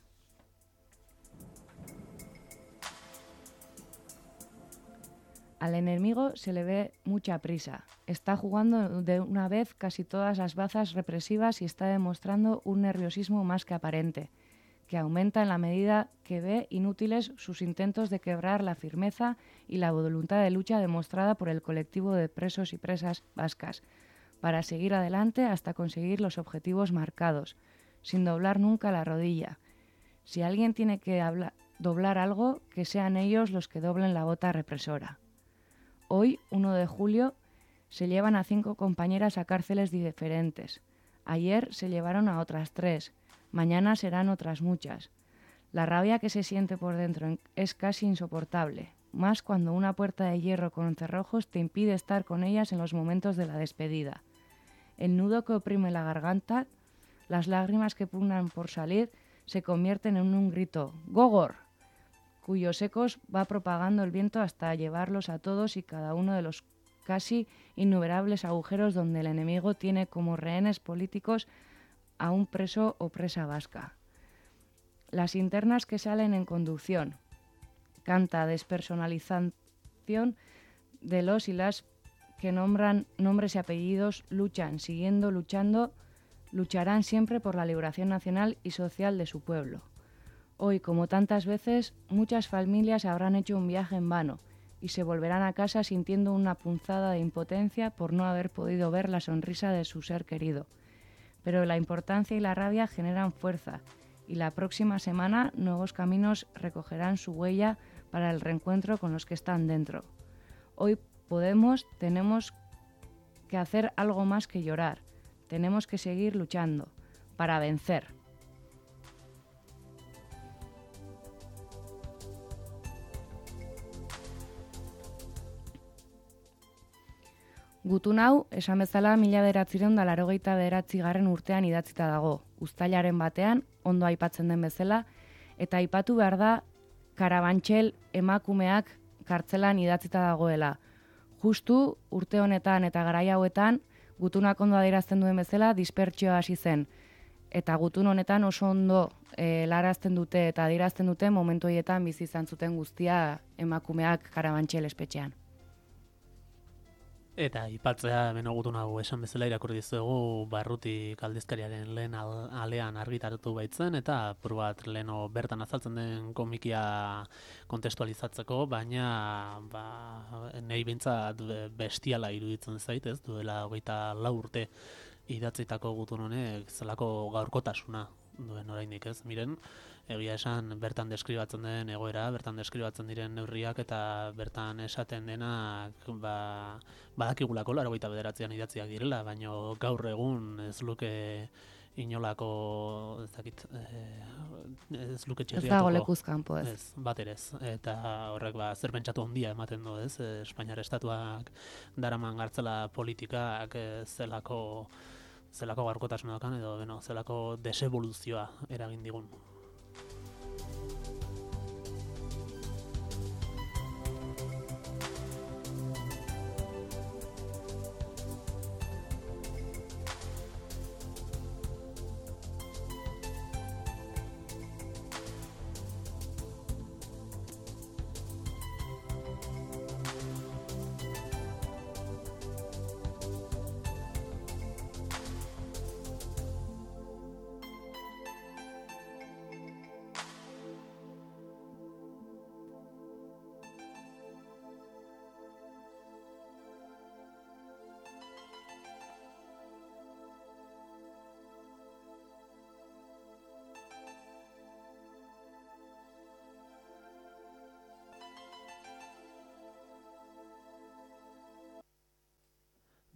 Al enemigo se le ve mucha prisa. Está jugando de una vez casi todas las bazas represivas y está demostrando un nerviosismo más que aparente, que aumenta en la medida que ve inútiles sus intentos de quebrar la firmeza y la voluntad de lucha demostrada por el colectivo de presos y presas vascas, para seguir adelante hasta conseguir los objetivos marcados, sin doblar nunca la rodilla. Si alguien tiene que doblar algo, que sean ellos los que doblen la bota represora. Hoy, 1 de julio, se llevan a 5 compañeras a cárceles diferentes. Ayer se llevaron a otras 3. Mañana serán otras muchas. La rabia que se siente por dentro es casi insoportable, más cuando una puerta de hierro con cerrojos te impide estar con ellas en los momentos de la despedida. El nudo que oprime la garganta, las lágrimas que pugnan por salir, se convierten en un grito ¡Gogor!, cuyos ecos va propagando el viento hasta llevarlos a todos y cada uno de los casi innumerables agujeros donde el enemigo tiene como rehenes políticos a un preso o presa vasca. Las internas que salen en conducción. Canta despersonalización de los y las que nombran nombres y apellidos, luchan, siguiendo luchando, lucharán siempre por la liberación nacional y social de su pueblo. Hoy, como tantas veces, muchas familias habrán hecho un viaje en vano y se volverán a casa sintiendo una punzada de impotencia por no haber podido ver la sonrisa de su ser querido. Pero la importancia y la rabia generan fuerza y la próxima semana nuevos caminos recogerán su huella para el reencuentro con los que están dentro. Hoy tenemos que hacer algo más que llorar. Tenemos que seguir luchando para vencer. Gutun hau, esan bezala 1989 urtean idatzita dago, uztailaren batean, ondo aipatzen den bezala, eta aipatu behar da Karabantxel emakumeak kartzelan idatzita dagoela. Justu urte honetan eta garai hauetan, gutunak ondo adierazten duen bezala dispertsioa hasi zen. Eta gutun honetan oso ondo larazten dute eta adierazten dute momentu horietan bizi izan zuten guztia emakumeak Karabantxel espetxean. Eta ipatzea beno gutun hau esan bezala irakurri dizuegu Barrutik aldizkariaren lehen alean argitaratu baitzen eta bat leno bertan azaltzen den komikia kontestualizatzeko, baina nahi bintzat bestiala iruditzen zait, ez duela 24 urte idatzitako gutun honek zelako gaurkotasuna duen oraindik, ez? Miren, egia esan bertan deskribatzen den egoera, bertan deskribatzen diren neurriak eta bertan esaten denak badakigulako 89an idatziak direla, baina gaur egun ez luke inolako ez luke txerriatuko. Ez dago lekuz kanpo ez. Ez, bat ere ez. Eta horrek zer pentsatu handia ematen du, ez? Espainiar estatuak daraman gartzela politikak zelako gaurkotasuna daukan edo zelako desevoluzioa eragin digun.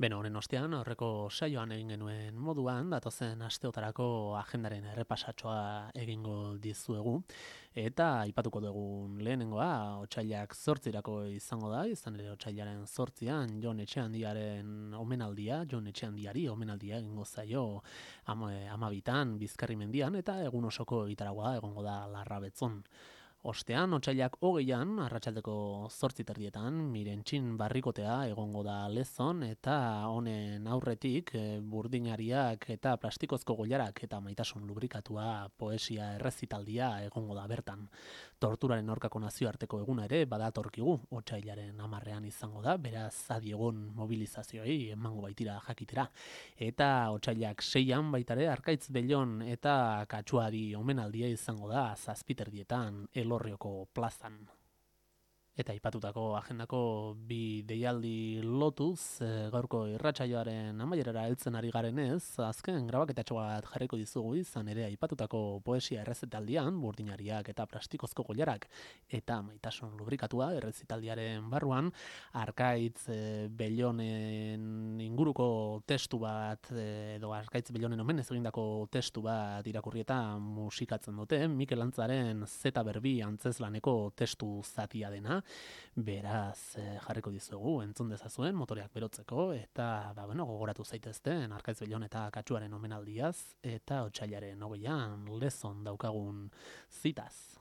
Beno, honen ostean, aurreko saioan egin genuen moduan, datozen asteotarako agendaren errepasatxoa egingo dizuegu, eta aipatuko dugun lehenengoa, otsailak 8irako izango da, izan ere otsailaren 8an Jon Etxeandiaren omenaldiari omenaldia egingo zaio 12an Bizkarri mendian, eta egun osoko egitaragoa egongo da Larrabetzon. Ostean, otsailak 20an, arratsaldeko 8:30 Mirentxin barrikotea egongo da Lezon, eta honen aurretik burdinariak eta plastikozko goilarak eta maitasun lubrikatua poesia errezitaldia egongo da bertan. Torturaren aurkako nazioarteko eguna ere badatorkigu, otsailaren 10ean izango da, beraz adiegon mobilizazioei emango baitira jakitera. Eta otsailak 6an baitare Arkaitz Bellon eta Katxuari omenaldia izango da 7:30 Elorrioko plazan. Eta aipatutako agendako bi deialdi lotuz, gaurko irratsaioaren amaierara heltzen ari garenez, azken grabaketatxo bat jarriko dizugu izan ere aipatutako poesia errezitaldian, burdinariak eta plastikozko goilarak eta maitasun lubrikatua errezitaldiaren barruan, Arkaitz Bellonen inguruko testu bat, edo Arkaitz Bellonen omenez egindako testu bat irakurri eta musikatzen dute, Mikel Antzaren Zeta Berbi antzezlaneko testu zatia dena. Beraz, jarriko dizugu, entzun dezazuen, motoreak berotzeko, eta gogoratu zaitezten Arkaitz Bellon eta Katxuaren omenaldiaz, eta otsailaren 20an Lezon daukagun zitaz.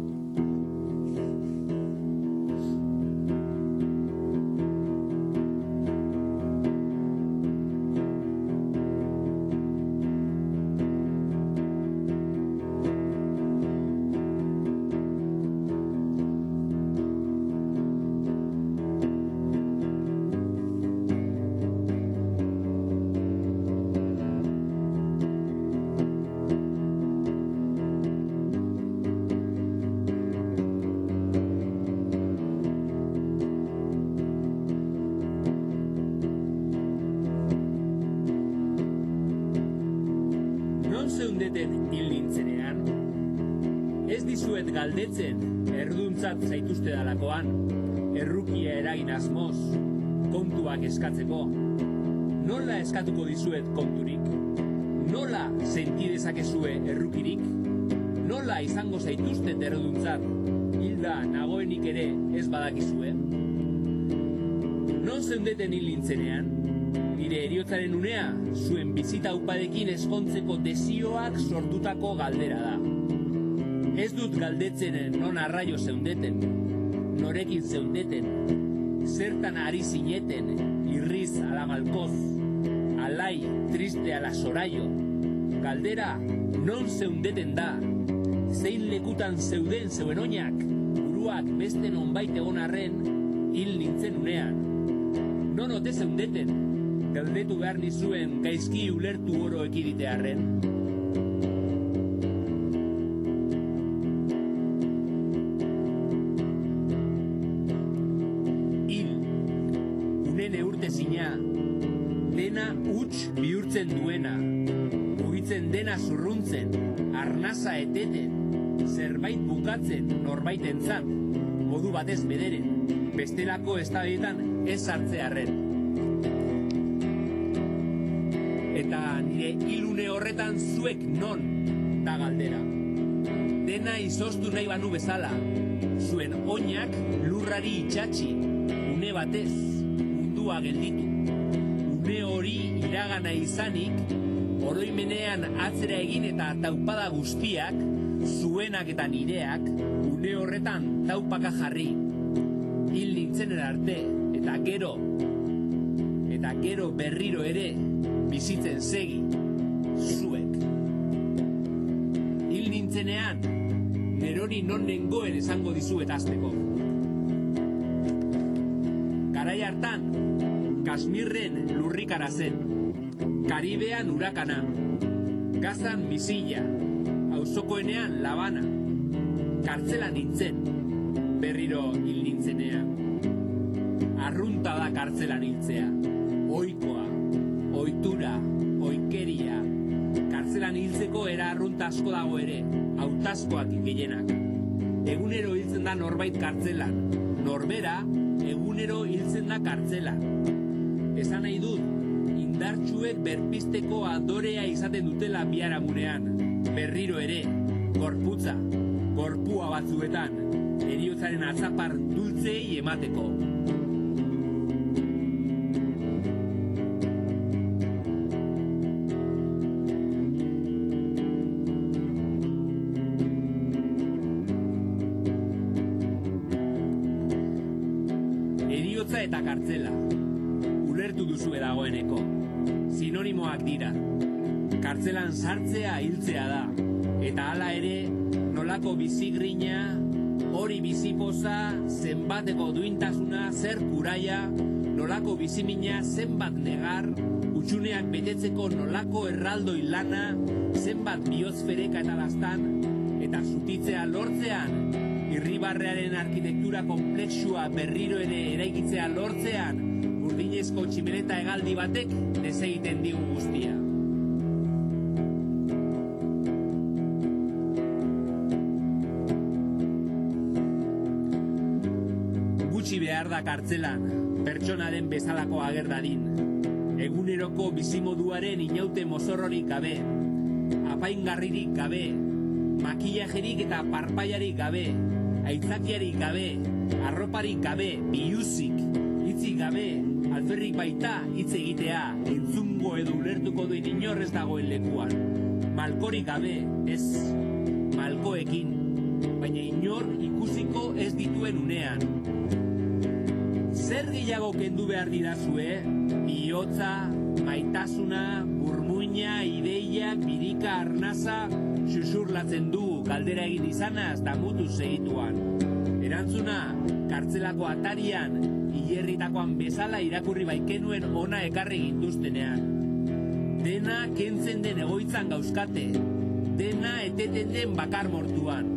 Galdetzen, erduntzat zaituzte dalakoan, errukia eragin asmoz, kontuak eskatzeko. Nola eskatuko dizuet konturik? Nola sentidezakezue errukirik? Nola izango zaituztet erduntzat, hilda nagoenik ere ez badakizue? Non zeundeten hil nintzenean? Nire heriotzaren unea, zuen bizita upadekin eskontzeko desioak sortutako galdera da. Ez dut galdetzen non arraio zeundeten, norekin zeundeten, zertan ari zineten, irriz ala malkoz, alai, triste ala soraio. Galdera, non zeundeten da, zein lekutan zeuden zeuen oinak, buruak beste nonbait egon arren, hil nintzen unean. Non ote zeundeten, galdetu behar nizuen gaizki ulertu oro ekidite arren. Dena huts bihurtzen duena, mugitzen dena zurruntzen, arnasa eteten, zerbait bukatzen norbaitentzat, modu batez bederen, bestelako eztabaidetan ez hartzearren. Eta nire ilune horretan zuek non da galdera. Dena izoztu nahi banu bezala, zuen oinak lurrari itxatxi, une batez mundua gelditu. Une hori iragana izanik, oroimenean atzera egin eta taupada guztiak, zuenak eta nireak, une horretan taupaka jarri. Hil nintzen arte, eta gero berriro ere, bizitzen segi, zuek. Hil nintzenean, neroni non nengoen esango dizuet azteko. Garai hartan, Kasmirren lurrikara zen, Karibean urakana, Gazan misila, auzokoenean labana, kartzelan nintzen, berriro hil nintzenean. Arrunta da kartzelan hiltzea, ohikoa, ohitura, ohikeria, kartzelan hiltzeko era arrunta asko dago ere, hautazkoak gehienak. Egunero hiltzen da norbait kartzelan, norbera egunero hiltzen da kartzelan. Esan nahi dut, indartsuek berpisteko adorea izaten dutela biharamunean. Berriro ere, gorputza, gorpua batzuetan, heriotzaren atzapar dultzei emateko. Heriotza eta kartzela, ulertu duzue dagoeneko, sinonimoak dira. Kartzelan sartzea hiltzea da, eta hala ere, nolako bizigrina, hori bizipoza, zenbateko duintasuna, zer kuraia, nolako bizimina, zenbat negar, utxuneak betetzeko nolako erraldoi lana, zenbat biosfereka eta lastan, eta zutitzea lortzean, irribarrearen arkitektura komplexua berriro ere eraikitzea lortzean, urdinezko tximeleta hegaldi batek desegiten digu guztia. Gutxi behar da kartzelan, pertsonaren bezalako ager dadin. Eguneroko bizimoduaren inaute mozorrorik gabe, apaingarririk gabe, makillajerik eta parpaiarik gabe, aitzakiarik gabe, arroparik gabe, biluzik, hitzik gabe, alferrik baita hitz egitea, entzungo edo ulertuko duen inor ez dagoen lekuan. Malkorik gabe, ez, malkoekin, baina inor ikusiko ez dituen unean. Zer gehiago kendu behar didazue? Bihotza, maitasuna, burmuina, ideiak, birika, arnaza, xuxurlatzen du galdera egin izanaz damutu segituan. Erantzuna, kartzelako atarian, hilerritakoan bezala irakurri baikenuen ona ekarri gintuztenean. Dena kentzen den egoitzan gauzkate, dena eteten den bakar mortuan.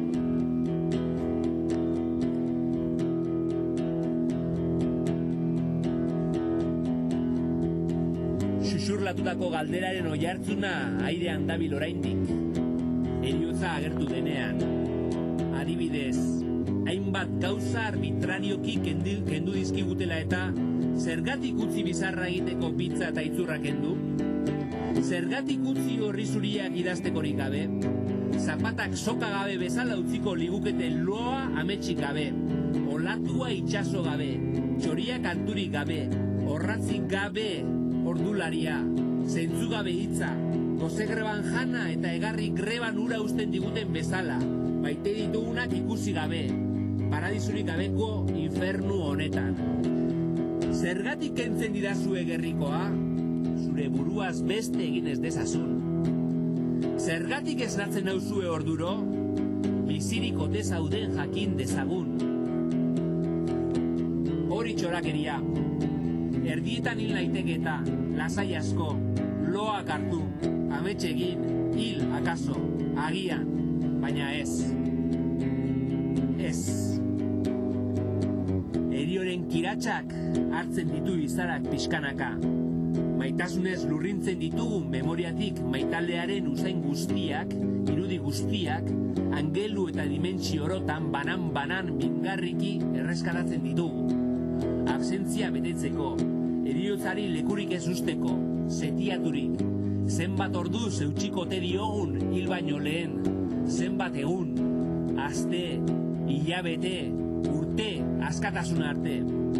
Xuxurlatutako galderaren oihartzuna airean dabil oraindik. Heriotza agertu denean. Adibidez, hainbat gauza arbitrarioki kendu dizkigutela eta zergatik utzi bizarra egiteko pizza eta itzurra kendu? Zergatik utzi horri zuriak idaztekorik gabe? Zapatak soka gabe bezala utziko ligukete loa ametsik gabe, olatua itxaso gabe, txoria kanturik gabe, orratzik gabe ordularia, zentzu gabe hitza, gozegreban jana eta egarri greban ura usten diguten bezala, maite ditugunak ikusi gabe, paradisurik gabeko infernu honetan. Zergatik kentzen didazue gerrikoa? Zure buruaz beste egin ez dezazun. Zergatik esnatzen nauzue orduro? Bizirik ote zauden jakin dezagun. Hori txorakeria. Erdietan hil naiteke eta, lasai asko, loak hartu, amets egin, hil akaso, agian, baina ez. Ez. Herioren kiratsak hartzen ditu izarak pixkanaka. Maitasunez lurrintzen ditugun memoriatik maitaldearen usain guztiak, irudi guztiak, angelu eta dimentsio orotan banan-banan mingarriki erreskatatzen ditugu. Absentzia betetzeko, heriotzari lekurik ez usteko, setiaturik, zenbat ordu zeutxiko te diogun hil baino lehen, zenbat egun, aste, hilabete, urte, askatasun arte.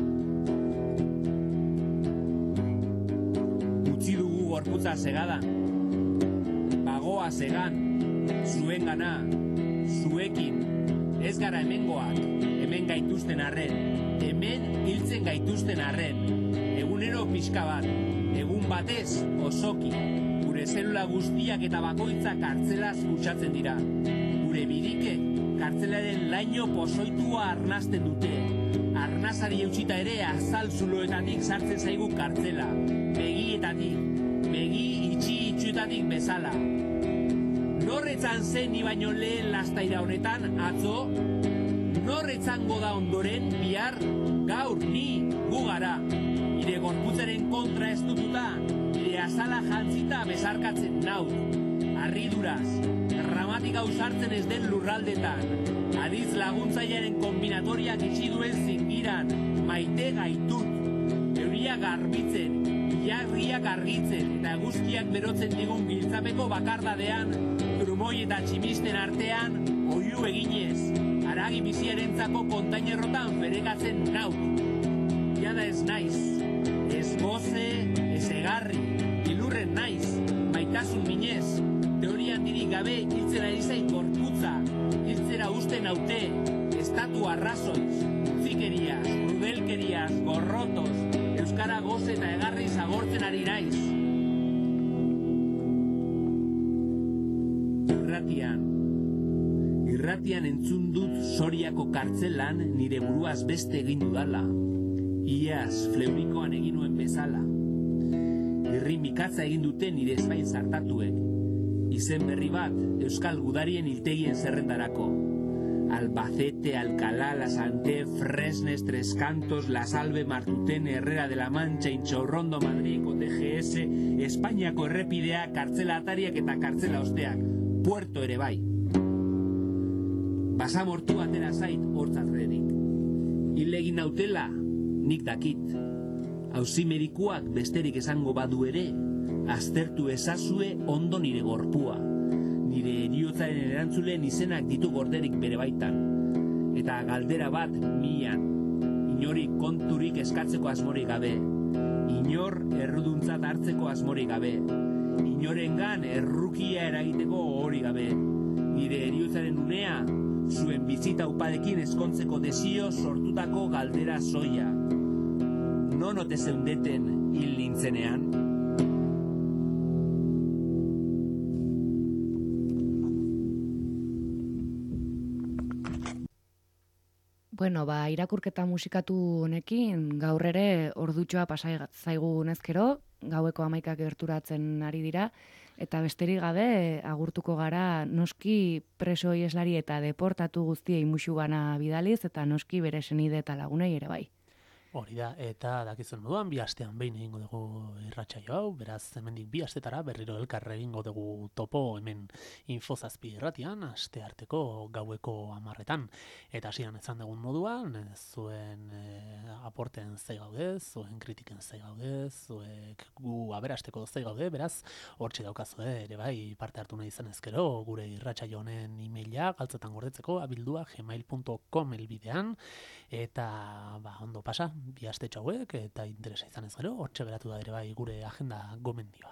Utzi dugu gorputza segadan, bagoa segan, zuengana, zuekin, ez gara hemengoak, hemen gaituzten arren, hemen hiltzen gaituzten arren, egunero pixka bat, egun batez osoki, gure zelula guztiak eta bakoitzak kartzelaz kutsatzen dira. Gure birikek kartzelaren laino pozoitua arnasten dute. Arnazari eutxita ere azal zuloetatik sartzen zaigu kartzela, begietatik, begi itxi-itxuetatik bezala. Norretzan zen ni baino lehen lastaira honetan, atzo, norretzango da ondoren, bihar, gaur, ni, gu gara. Nire gorputzaren kontra ez dututa, nire azala jantzita bezarkatzen nau. Harriduraz, dramatika ausartzen ez den lurraldetan, adiz laguntzailearen kombinatoriak itxi duen zingiran, maite gaitut, euria garbitzen, ilargiak argitzen eta eguzkiak berotzen digun giltzapeko bakardadean, trumoi eta tximisten artean, oihu eginez, haragi biziarentzako kontainerrotan feregatzen nauk. Jada ez naiz, ez goze, ez egarri, ilurren naiz, maitasun minez, teorian dirik gabe hiltzera izait gorputza, hiltzera usten haute, estatu arrazoiz, utzikeriaz, krudelkeriaz, gorrotoz, euskara goze eta egarri zagortzen ari naiz. Irratian entzun dut Soriako kartzelan nire buruaz beste egin dudala. Iaz fleurikoan egin nuen bezala. Irri mikatza egin dute nire ezbain zartatuek. Izen berri bat euskal gudarien hiltegien zerrendarako. Albacete, Alcalá, La Santé, Fresnes, Tres Cantos, La Salve, Martutene, Herrera de la Mancha, Intxaurrondo, Madridko TGS, Espainiako errepidea, kartzela atariak eta kartzela osteak. Puerto ere bai. Basamortu atera zait hortzatredik. Hilegin nautela, nik dakit. Auzimerikuak besterik esango badu ere, aztertu ezazue ondo nire gorpua. Nire heriotzaren erantzulen izenak ditu gorderik bere baitan. Eta galdera bat mian. Inori konturik eskatzeko asmorik gabe. Inor erruduntzat hartzeko asmorik gabe. Inorengan errukia eragiteko hori gabe. Nire heriotzaren unea, zuen bizita upadekin ezkontzeko desio sortutako galdera soia. Non ote zeundeten hil nintzenean? Bueno, irakurketa musikatu honekin gaur ere ordutxoa pasai zaigu nezkero, gaueko 11 gerturatzen ari dira, eta besterik gabe agurtuko gara noski preso ieslari eta deportatu guztiei muxugana bidaliz, eta noski bere senide eta lagunei ere bai. Hori da, eta dakizuen moduan, 2 astean behin egingo dugu irratsaio hau, beraz, hemendik 2 astetara berriro elkarre egingo dugu topo hemen Infozazpi irratian, aste arteko gaueko 10etan. Eta hasieran esan dugun moduan, zuen aporten zei gaude, zuen kritiken zei gaude, zuek gu aberasteko zei gaude, beraz, hortxe daukazue ere bai parte hartu nahi izan ezkero, gure irratsaio honen emaila galtzetan gordetzeko abildua gmail.com elbidean, eta ondo pasa, 2 astetxo hauek, eta interesa izan ez gero, hortxe geratu da ere bai gure agenda gomendioa.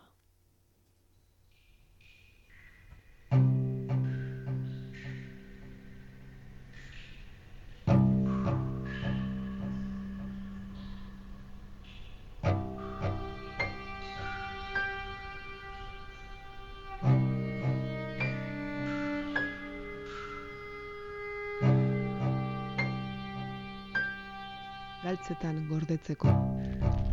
Galtzetan gordetzeko.